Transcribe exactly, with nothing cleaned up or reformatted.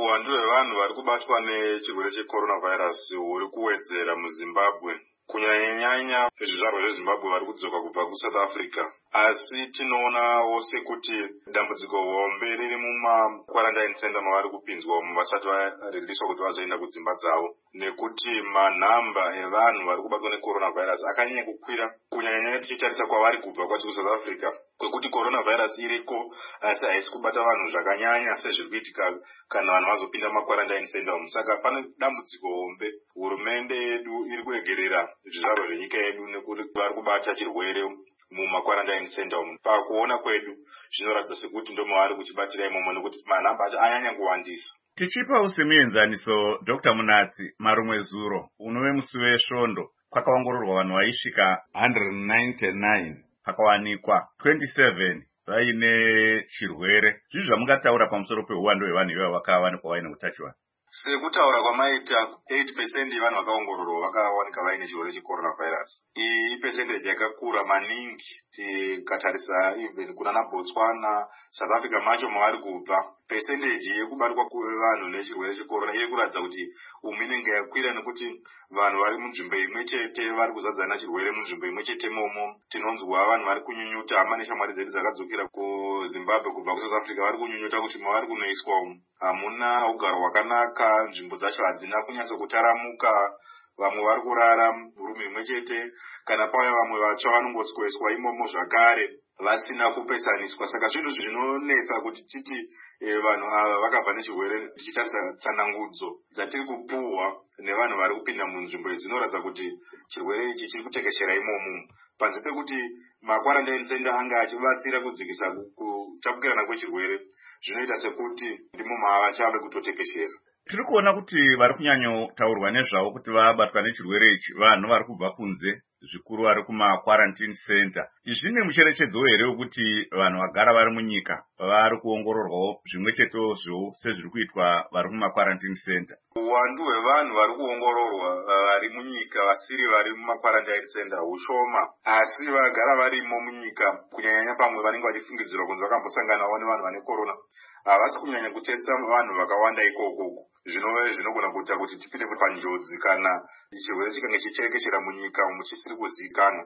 Uwandu hwevanhu vari kubatwa nechirwere checoronavirus huri kuwedzera muZimbabwe. Kunyanya-nyanya zvizvarwa zveZimbabwe vari kudzoka kubva kuSouth Africa. Asi tinoonawo sekuti dambudziko hombe riri mumakwarantine center mavari kupinzwa umu vasati varegiswa kuti vazoenda kudzimba dzavo. Nekuti manhamba evanhu vari kubatwa necoronavirus akanyanya kukwira kunyanya-nyanya tichitarisa kwavari kubva kwacho kuSouth Africa. Kwekuti coronavirus iriko asi haisi kubata vanhu zvakanyanya sezviri kuitika kana vanhu vazopinda mumakwarantine center umu. Saka pane dambudziko hombe. Hurumende yedu iri kuregerera zvizvarwa zvenyika yedu nekuti vari kubata chirwere mumakwarantine center umu. Pakuona kwedu zvinoratidza sekuti ndomavari kuchibatira imomo nekuti manhamba acho anyanya kuwandisa. Tichipa semienzaniso Doctor Munatsi, marumwe zuro unove musi wesvondo kwakaongororwa vanhu vaisvika one hundred ninety-nine pakawanikwa twenty-seven vaine chirwere. Zvizvi zvamungataura pamusoro peuwandu hwevanhu ivavo vakawanikwa vaine utachiwana? Sekutaura kwamaita eight percent yevanhu vakaongororwa vakawanika vaine chirwere checoronavirus. Iyi percentage yakakura maningi tikatarisa even kuna Botswana, South Africa macho mavari kubva. Percentage yekubatwa kwevanhu nechirwere checorona iri kuratidza kuti umu inenge yakwira nekuti vanhu vari munzvimbo imwe chete vari kuzadzana chirwere munzvimbo imwe chete momo. Tinonzwa vanhu vari kunyunyuta, hama neshamwari dzedu dzakadzokera kuZimbabwe kubva kuSouth Africa vari kunyunyuta kuti mavari kunoiswa umu hamuna ugaro hwakanaka, nzvimbo dzacho hadzina kunyatsa kutaramuka, vamwe vari kurara murumu imwe chete, kana pauya vamwe vatsva vanongosweswa imomo zvakare vasina kupesaniswa. Saka zvinhu zvinonetsa kuti titi e, vanhu ava vakabva nechirwere. Tichitarisa tsanangudzo dzatiri kupuhwa nevanhu vari kupinda munzvimbo idzi dzinoratidza kuti chirwere ichi chiri kutekeshera imomo. Panze pekuti makwarantine center anga achibatsira kudzikisa kutapukirana kwechirwere, zvinoita sekuti ndimo mava chave kutotekeshera. Tiri kuona kuti vari kunyanyotaurwa nezvavo kuti vabatwa nechirwere ichi vanhu vari kubva kunze, zvikuru vari kuma-quarantine center. Zvine mucherechedzo here wekuti vanhu vagara vari munyika vari kuongororwawo zvimwe chetezvo sezviri kuitwa vari kuma-quarantine center? Uwandu hwevanhu vari kuongororwa vari munyika vasiri vari muma-quarantine center hushoma, asi vagara varimo munyika kunyanya pamwe vanenge vachifungidzirwa kunzi vakambosanganawo nevanhu vane corona havasi kunyanya kutetsa vanhu vakawanda ikoko. Zvinova zvinogona kuita kuti tipinde panjodzi kana chirwere chikange chichitekeshera munyika umu chisiri kuzivikanwa.